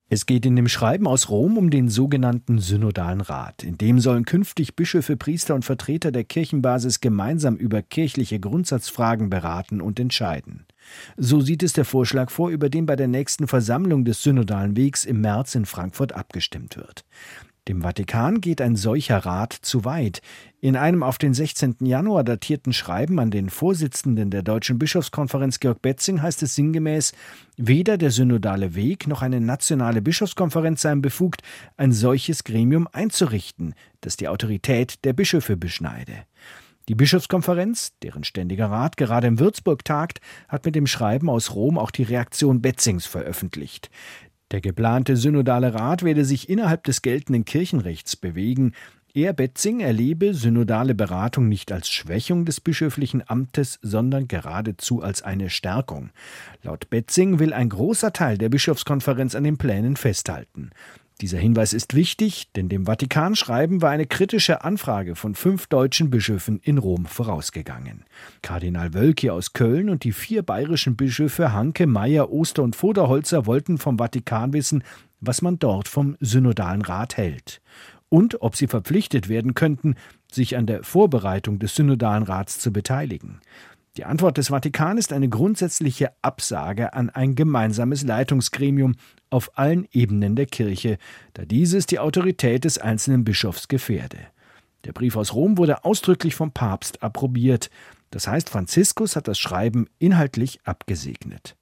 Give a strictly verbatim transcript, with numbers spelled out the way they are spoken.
Es geht in dem Schreiben aus Rom um den sogenannten Synodalen Rat. In dem sollen künftig Bischöfe, Priester und Vertreter der Kirchenbasis gemeinsam über kirchliche Grundsatzfragen beraten und entscheiden. So sieht es der Vorschlag vor, über den bei der nächsten Versammlung des Synodalen Wegs im März in Frankfurt abgestimmt wird. Dem Vatikan geht ein solcher Rat zu weit. In einem auf den sechzehnten Januar datierten Schreiben an den Vorsitzenden der Deutschen Bischofskonferenz Georg Betzing heißt es sinngemäß, weder der synodale Weg noch eine nationale Bischofskonferenz seien befugt, ein solches Gremium einzurichten, das die Autorität der Bischöfe beschneide. Die Bischofskonferenz, deren ständiger Rat gerade in Würzburg tagt, hat mit dem Schreiben aus Rom auch die Reaktion Betzings veröffentlicht. Der geplante synodale Rat werde sich innerhalb des geltenden Kirchenrechts bewegen. Er, Betzing, erlebe synodale Beratung nicht als Schwächung des bischöflichen Amtes, sondern geradezu als eine Stärkung. Laut Betzing will ein großer Teil der Bischofskonferenz an den Plänen festhalten. Dieser Hinweis ist wichtig, denn dem Vatikanschreiben war eine kritische Anfrage von fünf deutschen Bischöfen in Rom vorausgegangen. Kardinal Wölki aus Köln und die vier bayerischen Bischöfe Hanke, Meyer, Oster und Voderholzer wollten vom Vatikan wissen, was man dort vom Synodalen Rat hält. Und ob sie verpflichtet werden könnten, sich an der Vorbereitung des Synodalen Rats zu beteiligen. Die Antwort des Vatikan ist eine grundsätzliche Absage an ein gemeinsames Leitungsgremium auf allen Ebenen der Kirche, da dieses die Autorität des einzelnen Bischofs gefährde. Der Brief aus Rom wurde ausdrücklich vom Papst approbiert. Das heißt, Franziskus hat das Schreiben inhaltlich abgesegnet.